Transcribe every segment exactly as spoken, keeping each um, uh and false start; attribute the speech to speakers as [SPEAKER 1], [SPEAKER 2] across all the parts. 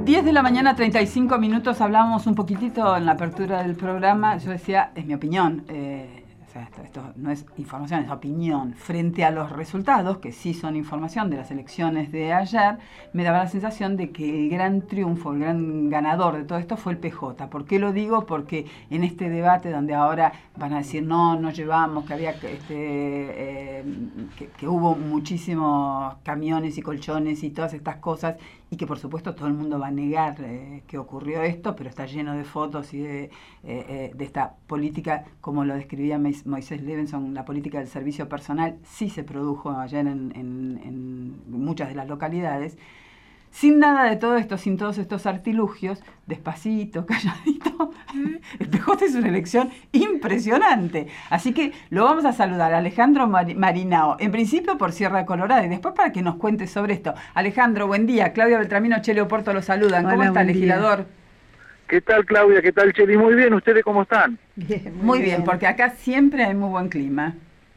[SPEAKER 1] diez de la mañana, treinta y cinco minutos, hablábamos un poquitito en la apertura del programa. Yo decía, es mi opinión, eh, o sea, esto, esto no es información, es opinión. Frente a los resultados, que sí son información de las elecciones de ayer, me daba la sensación de que el gran triunfo, el gran ganador de todo esto fue el P J. ¿Por qué lo digo? Porque en este debate donde ahora van a decir, no, no llevamos, que había este, eh, que, que hubo muchísimos camiones y colchones y todas estas cosas, y que por supuesto todo el mundo va a negar eh, que ocurrió esto, pero está lleno de fotos y de, eh, eh, de esta política, como lo describía Moisés Levinson, la política del servicio personal, sí se produjo ayer en, en, en muchas de las localidades. Sin nada de todo esto, sin todos estos artilugios, despacito, calladito, el P J es una elección impresionante. Así que lo vamos a saludar a Alejandro Marinao, en principio por Sierra Colorada y después para que nos cuente sobre esto. Alejandro, buen día. Claudia Beltramino, Chele Oporto lo saludan. ¿Cómo Hola, está, legislador?
[SPEAKER 2] Día. ¿Qué tal, Claudia? ¿Qué tal, Chele? Muy bien. ¿Ustedes cómo están?
[SPEAKER 1] Bien, muy, muy bien, bien, porque acá siempre hay muy buen clima.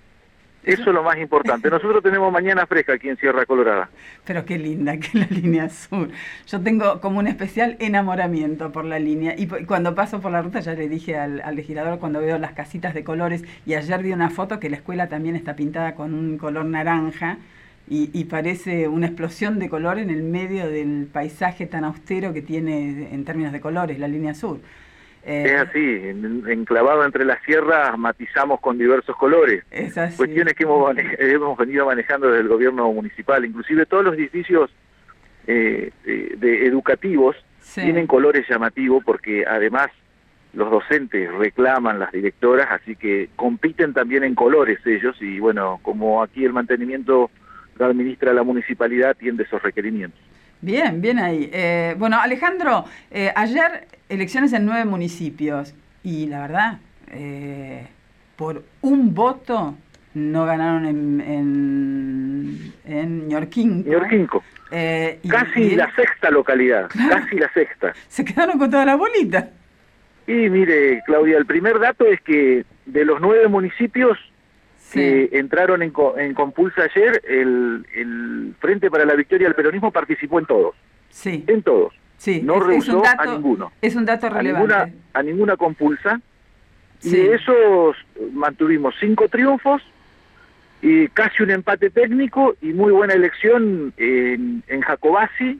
[SPEAKER 2] Eso es lo más importante. Nosotros tenemos mañana fresca aquí en Sierra Colorada.
[SPEAKER 1] Pero qué linda que es la línea sur. Yo tengo como un especial enamoramiento por la línea. Y cuando paso por la ruta, ya le dije al, al legislador cuando veo las casitas de colores, y ayer vi una foto que la escuela también está pintada con un color naranja, y, y parece una explosión de color en el medio del paisaje tan austero que tiene en términos de colores la línea sur.
[SPEAKER 2] Eh, es así, enclavado entre las sierras matizamos con diversos colores.
[SPEAKER 1] Es así.
[SPEAKER 2] Cuestiones que hemos, hemos venido manejando desde el gobierno municipal. Inclusive todos los edificios eh, de, de educativos sí. tienen colores llamativos porque además los docentes reclaman, las directoras, así que compiten también en colores ellos y bueno, como aquí el mantenimiento lo administra la municipalidad, tiende esos requerimientos.
[SPEAKER 1] Bien, bien ahí. Eh, bueno, Alejandro, eh, ayer elecciones en nueve municipios y la verdad, eh, por un voto no ganaron en, en, en Ñorquinco.
[SPEAKER 2] Ñorquinco. Eh, casi y, la sexta localidad, claro, casi la sexta.
[SPEAKER 1] Se quedaron con toda la bolita.
[SPEAKER 2] Y mire, Claudia, el primer dato es que de los nueve municipios sí. que entraron en, en compulsa ayer, el, el Frente para la Victoria del Peronismo participó en todos.
[SPEAKER 1] Sí.
[SPEAKER 2] En todos.
[SPEAKER 1] Sí.
[SPEAKER 2] No
[SPEAKER 1] es,
[SPEAKER 2] rehusó
[SPEAKER 1] es dato,
[SPEAKER 2] a ninguno.
[SPEAKER 1] Es un dato relevante.
[SPEAKER 2] A ninguna, a ninguna compulsa. Sí. Y de esos mantuvimos cinco triunfos y casi un empate técnico y muy buena elección en, en Jacobasi,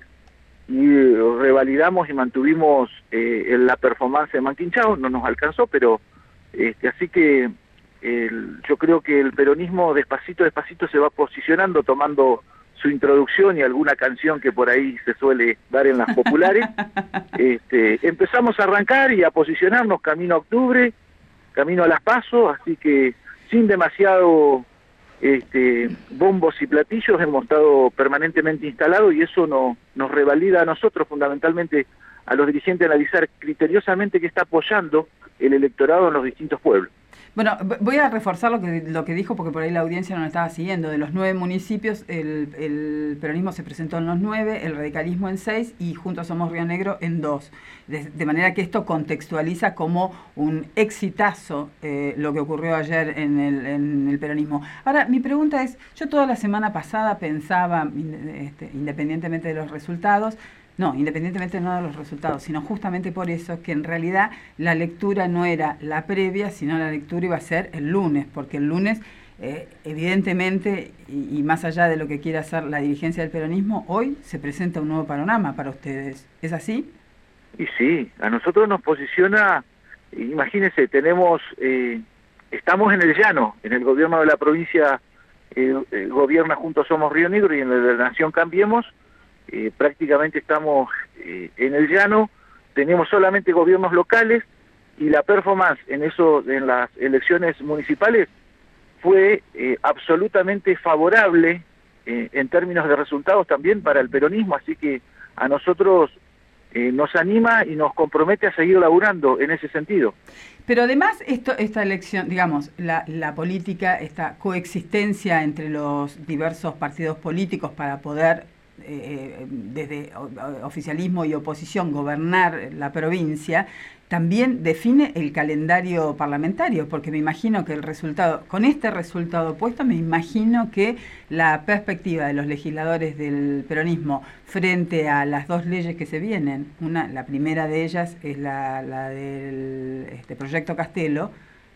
[SPEAKER 2] y revalidamos y mantuvimos eh, la performance de Manquinchao. No nos alcanzó, pero este, así que el, yo creo que el peronismo despacito, despacito se va posicionando, tomando su introducción y alguna canción que por ahí se suele dar en las populares. este, empezamos a arrancar y a posicionarnos camino a octubre, camino a las PASO, así que sin demasiado este, bombos y platillos hemos estado permanentemente instalados y eso no, nos revalida a nosotros, fundamentalmente a los dirigentes, analizar criteriosamente qué está apoyando el electorado en los distintos pueblos.
[SPEAKER 1] Bueno, voy a reforzar lo que lo que dijo porque por ahí la audiencia no lo estaba siguiendo. De los nueve municipios, el, el peronismo se presentó en los nueve, el radicalismo en seis y Juntos Somos Río Negro en dos. De, de manera que esto contextualiza como un exitazo eh, lo que ocurrió ayer en el, en el peronismo. Ahora, mi pregunta es, yo toda la semana pasada pensaba, este, independientemente de los resultados, No, independientemente no de los resultados, sino justamente por eso que en realidad la lectura no era la previa, sino la lectura iba a ser el lunes, porque el lunes, eh, evidentemente, y, y más allá de lo que quiera hacer la dirigencia del peronismo, hoy se presenta un nuevo panorama para ustedes. ¿Es así?
[SPEAKER 2] Y sí, a nosotros nos posiciona, imagínense, tenemos, eh, estamos en el llano, en el gobierno de la provincia, eh, eh, gobierna Juntos Somos Río Negro y en el de la Nación Cambiemos. Eh, prácticamente estamos eh, en el llano, tenemos solamente gobiernos locales y la performance en eso, en las elecciones municipales fue eh, absolutamente favorable eh, en términos de resultados también para el peronismo, así que a nosotros eh, nos anima y nos compromete a seguir laburando en ese sentido.
[SPEAKER 1] Pero además esto, esta elección, digamos, la, la política, esta coexistencia entre los diversos partidos políticos para poder eh, desde oficialismo y oposición gobernar la provincia, también define el calendario parlamentario, porque me imagino que el resultado, con este resultado puesto, me imagino que la perspectiva de los legisladores del peronismo frente a las dos leyes que se vienen, una, la primera de ellas es la, la del este, proyecto Castelo,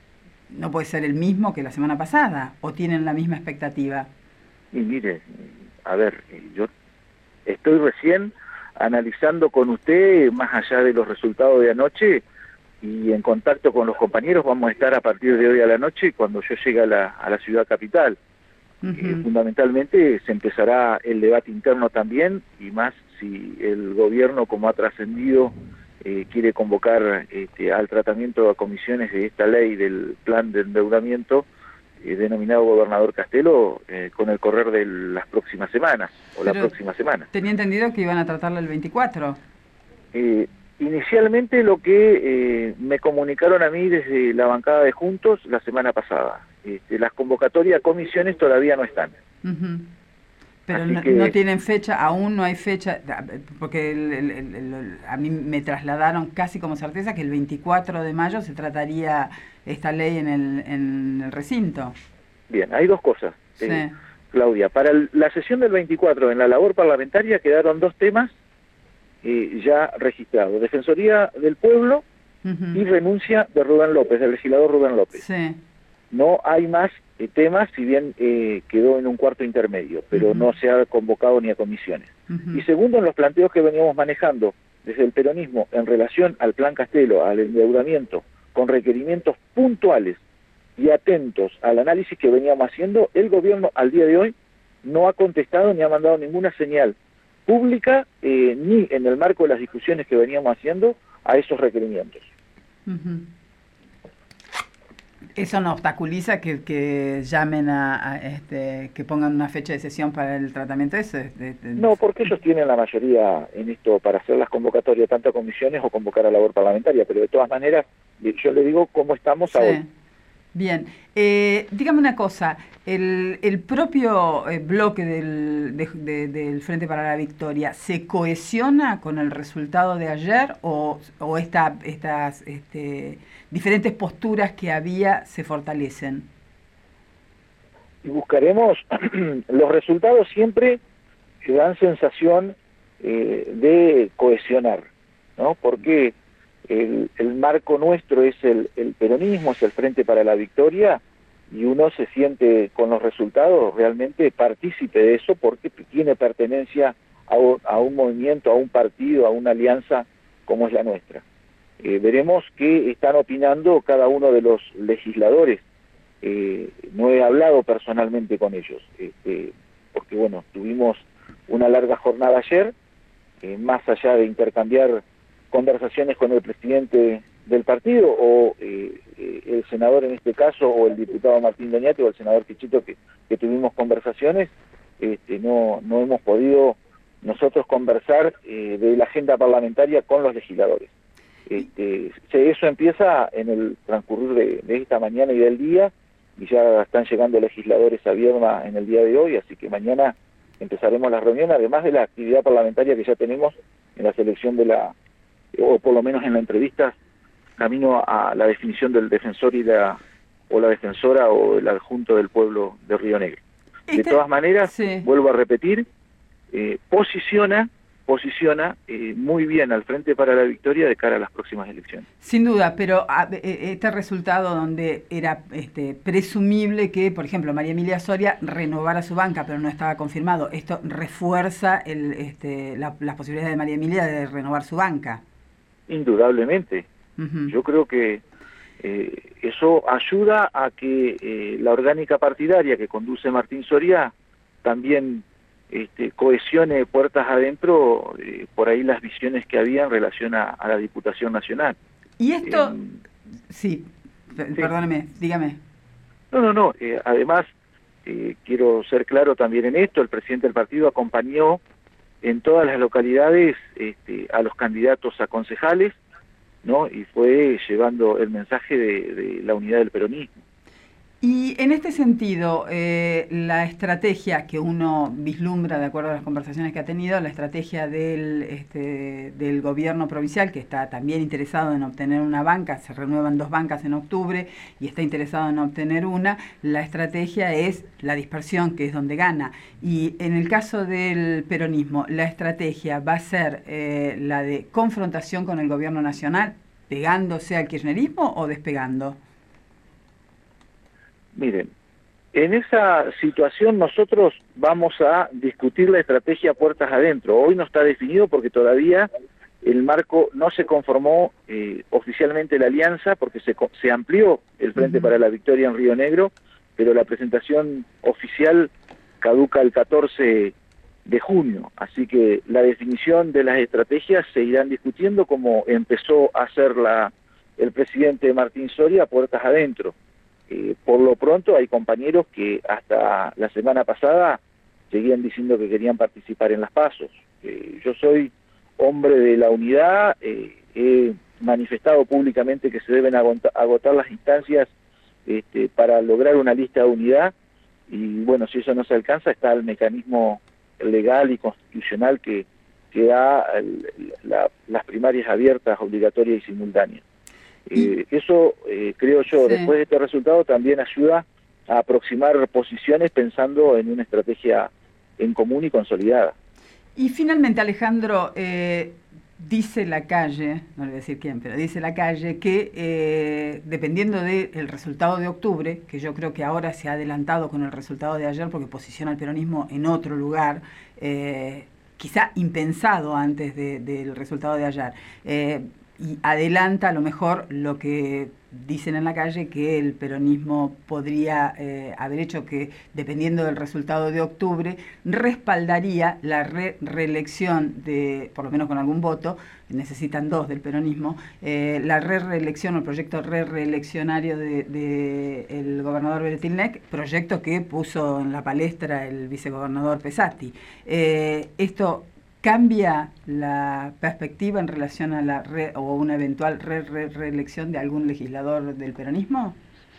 [SPEAKER 1] no puede ser el mismo que la semana pasada, o tienen la misma expectativa.
[SPEAKER 2] Y mire, a ver, yo estoy recién analizando con usted, más allá de los resultados de anoche, y en contacto con los compañeros vamos a estar a partir de hoy a la noche cuando yo llegue a la, a la ciudad capital. Uh-huh. eh, fundamentalmente se empezará el debate interno también, y más si el gobierno, como ha trascendido, eh, quiere convocar este, al tratamiento de comisiones de esta ley del plan de endeudamiento, eh, denominado Gobernador Castelo, eh, con el correr de las próximas semanas, o Pero la próxima semana.
[SPEAKER 1] Tenía entendido que iban a tratarlo el veinticuatro.
[SPEAKER 2] Eh, inicialmente lo que eh, me comunicaron a mí desde la bancada de Juntos la semana pasada. Este, las convocatorias a comisiones todavía no están.
[SPEAKER 1] Uh-huh. Pero no,
[SPEAKER 2] que,
[SPEAKER 1] no tienen fecha, aún no hay fecha, porque el, el, el, el, a mí me trasladaron casi como certeza que el veinticuatro de mayo se trataría esta ley en el, en el recinto.
[SPEAKER 2] Bien, hay dos cosas,
[SPEAKER 1] sí.
[SPEAKER 2] eh, Claudia. Para el, la sesión del veinticuatro, en la labor parlamentaria, quedaron dos temas eh, ya registrados. Defensoría del Pueblo uh-huh. y renuncia de Rubén López, del legislador Rubén López.
[SPEAKER 1] Sí.
[SPEAKER 2] No hay más eh, temas, si bien eh, quedó en un cuarto intermedio, pero uh-huh. no se ha convocado ni a comisiones. Uh-huh. Y segundo, en los planteos que veníamos manejando desde el peronismo en relación al plan Castelo, al endeudamiento, con requerimientos puntuales y atentos al análisis que veníamos haciendo, el gobierno al día de hoy no ha contestado ni ha mandado ninguna señal pública, eh, ni en el marco de las discusiones que veníamos haciendo, a esos requerimientos.
[SPEAKER 1] Uh-huh. ¿Eso no obstaculiza que, que llamen a, a este, que pongan una fecha de sesión para el tratamiento ese? De, de...
[SPEAKER 2] No, porque ellos tienen la mayoría en esto para hacer las convocatorias, tanto a comisiones o convocar a labor parlamentaria, pero de todas maneras, yo le digo cómo estamos
[SPEAKER 1] sí.
[SPEAKER 2] hoy.
[SPEAKER 1] Bien, eh, dígame una cosa, el, el propio eh, bloque del, de, de, del Frente para la Victoria, ¿se cohesiona con el resultado de ayer o, o esta, estas este, diferentes posturas que había se fortalecen?
[SPEAKER 2] Y buscaremos, los resultados siempre dan sensación eh, de cohesionar, ¿no? Porque El, el marco nuestro es el, el peronismo, es el Frente para la Victoria, y uno se siente con los resultados realmente partícipe de eso porque tiene pertenencia a un, a un movimiento, a un partido, a una alianza como es la nuestra. Eh, veremos qué están opinando cada uno de los legisladores. Eh, no he hablado personalmente con ellos, este, porque bueno, tuvimos una larga jornada ayer, eh, más allá de intercambiar conversaciones con el presidente del partido o eh, eh, el senador en este caso, o el diputado Martín Doñate o el senador Pichito, que, que tuvimos conversaciones, este, no, no hemos podido nosotros conversar eh, de la agenda parlamentaria con los legisladores. Este, eso empieza en el transcurrir de, de esta mañana y del día, y ya están llegando legisladores a Viedma en el día de hoy, así que mañana empezaremos la reunión, además de la actividad parlamentaria que ya tenemos en la selección de la, o por lo menos en la entrevista, camino a la definición del defensor y la o la defensora o el adjunto del pueblo de Río Negro. De todas maneras, sí. vuelvo a repetir, eh, posiciona posiciona eh, muy bien al Frente para la Victoria de cara a las próximas elecciones.
[SPEAKER 1] Sin duda, pero a, este resultado donde era este, presumible que, por ejemplo, María Emilia Soria renovara su banca, pero no estaba confirmado, ¿esto refuerza el, este, la, las posibilidades de María Emilia de renovar su banca?
[SPEAKER 2] Indudablemente.
[SPEAKER 1] Uh-huh.
[SPEAKER 2] Yo creo que eh, eso ayuda a que eh, la orgánica partidaria que conduce Martín Soria también Este, cohesione puertas adentro eh, por ahí las visiones que había en relación a, a la Diputación Nacional.
[SPEAKER 1] Y esto, eh, sí, sí, perdóneme, dígame.
[SPEAKER 2] No, no, no, eh, además eh, quiero ser claro también en esto, el presidente del partido acompañó en todas las localidades este, a los candidatos a concejales, ¿no? Y fue llevando el mensaje de, de la unidad del peronismo.
[SPEAKER 1] Y en este sentido, eh, la estrategia que uno vislumbra, de acuerdo a las conversaciones que ha tenido, la estrategia del, este, del gobierno provincial, que está también interesado en obtener una banca, se renuevan dos bancas en octubre y está interesado en obtener una, la estrategia es la dispersión, que es donde gana. Y en el caso del peronismo, la estrategia va a ser eh, la de confrontación con el gobierno nacional, pegándose al kirchnerismo o despegando.
[SPEAKER 2] Miren, en esa situación nosotros vamos a discutir la estrategia puertas adentro. Hoy no está definido porque todavía el marco no se conformó eh, oficialmente la alianza, porque se, se amplió el Frente uh-huh. para la Victoria en Río Negro, pero la presentación oficial caduca el catorce de junio. Así que la definición de las estrategias se irán discutiendo como empezó a hacer la, el presidente Martín Soria puertas adentro. Eh, por lo pronto hay compañeros que hasta la semana pasada seguían diciendo que querían participar en las pasos. Eh, yo soy hombre de la unidad, eh, he manifestado públicamente que se deben agotar, agotar las instancias este, para lograr una lista de unidad, y bueno, si eso no se alcanza está el mecanismo legal y constitucional que, que da el, la, las primarias abiertas, obligatorias y simultáneas. Eh, eso, eh, creo yo, sí. después de este resultado también ayuda a aproximar posiciones pensando en una estrategia en común y consolidada.
[SPEAKER 1] Y finalmente, Alejandro, eh, dice la calle, no le voy a decir quién, pero dice la calle que eh, dependiendo del resultado de octubre, que yo creo que ahora se ha adelantado con el resultado de ayer porque posiciona al peronismo en otro lugar, eh, quizá impensado antes de, del resultado de ayer, eh, y adelanta a lo mejor lo que dicen en la calle, que el peronismo podría eh, haber hecho, que dependiendo del resultado de octubre, respaldaría la re reelección de, por lo menos con algún voto, necesitan dos del peronismo, eh, la re reelección o el proyecto re reeleccionario del de, de el gobernador Beretilnec, proyecto que puso en la palestra el vicegobernador Pesati. Eh, esto ¿cambia la perspectiva en relación a la re, o una eventual re, re, reelección de algún legislador del peronismo?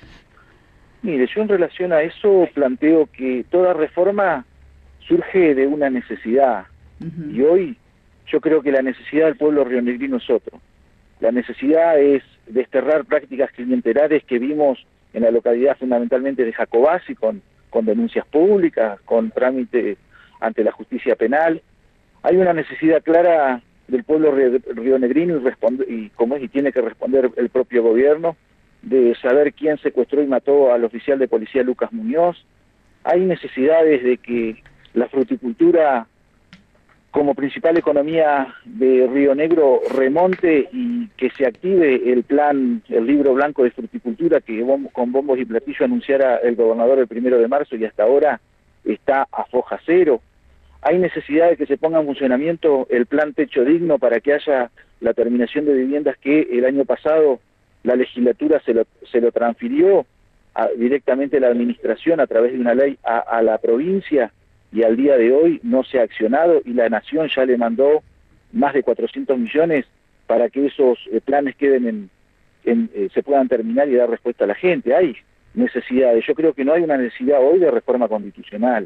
[SPEAKER 2] Mire, yo en relación a eso planteo que toda reforma surge de una necesidad, uh-huh. y hoy yo creo que la necesidad del pueblo rionegrino es otro. La necesidad es desterrar prácticas clientelares que vimos en la localidad fundamentalmente de Jacobasi, con, con denuncias públicas, con trámite ante la justicia penal. Hay una necesidad clara del pueblo rionegrino y, responde, y como es y tiene que responder el propio gobierno, de saber quién secuestró y mató al oficial de policía Lucas Muñoz. Hay necesidades de que la fruticultura como principal economía de Río Negro remonte y que se active el plan, el libro blanco de fruticultura que con bombos y platillos anunciara el gobernador el primero de marzo y hasta ahora está a foja cero. Hay necesidad de que se ponga en funcionamiento el plan Techo Digno para que haya la terminación de viviendas que el año pasado la legislatura se lo, se lo transfirió a, directamente a la administración a través de una ley a, a la provincia, y al día de hoy no se ha accionado y la Nación ya le mandó más de cuatrocientos millones para que esos eh, planes queden en, en eh, se puedan terminar y dar respuesta a la gente. Hay necesidades. Yo creo que no hay una necesidad hoy de reforma constitucional.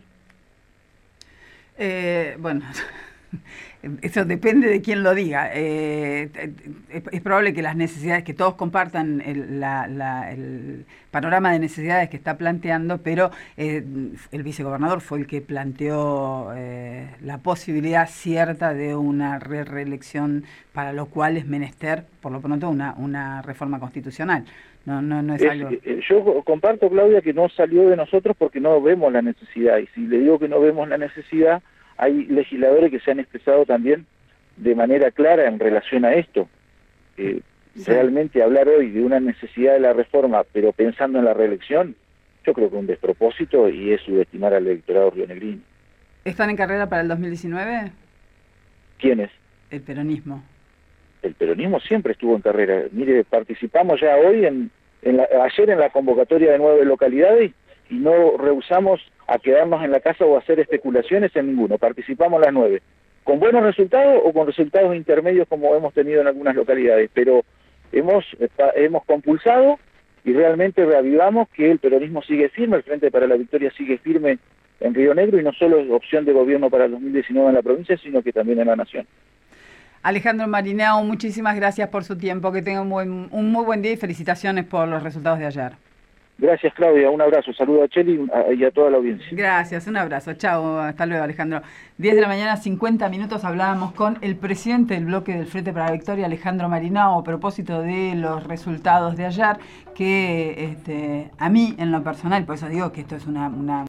[SPEAKER 1] Eh, bueno, eso depende de quién lo diga. Eh, es, es probable que las necesidades, que todos compartan el, la, la, el panorama de necesidades que está planteando, pero eh, el vicegobernador fue el que planteó eh, la posibilidad cierta de una re reelección, para lo cual es menester, por lo pronto, una, una reforma constitucional. No, no, no es, es algo...
[SPEAKER 2] Yo comparto, Claudia, que no salió de nosotros porque no vemos la necesidad, y si le digo que no vemos la necesidad, hay legisladores que se han expresado también de manera clara en relación a esto. Eh, sí. Realmente hablar hoy de una necesidad de la reforma, pero pensando en la reelección, yo creo que es un despropósito y es subestimar al electorado rionegrino.
[SPEAKER 1] ¿Están en carrera para el dos mil diecinueve?
[SPEAKER 2] ¿Quiénes?
[SPEAKER 1] El peronismo.
[SPEAKER 2] El peronismo siempre estuvo en carrera. Mire, participamos ya hoy, en, en la, ayer en la convocatoria de nueve localidades, y no rehusamos a quedarnos en la casa o hacer especulaciones en ninguno. Participamos las nueve, con buenos resultados o con resultados intermedios como hemos tenido en algunas localidades, pero hemos, hemos compulsado y realmente reavivamos que el peronismo sigue firme, el Frente para la Victoria sigue firme en Río Negro y no solo es opción de gobierno para el dos mil diecinueve en la provincia, sino que también en la nación.
[SPEAKER 1] Alejandro Marinao, muchísimas gracias por su tiempo, que tenga un, buen, un muy buen día y felicitaciones por los resultados de ayer.
[SPEAKER 2] Gracias, Claudia, un abrazo, saludo a Cheli y a toda la audiencia.
[SPEAKER 1] Gracias, un abrazo, chao, hasta luego, Alejandro. diez de la mañana, cincuenta minutos, hablábamos con el presidente del bloque del Frente para la Victoria, Alejandro Marinao, a propósito de los resultados de ayer, que este, a mí, en lo personal, por eso digo que esto es una... una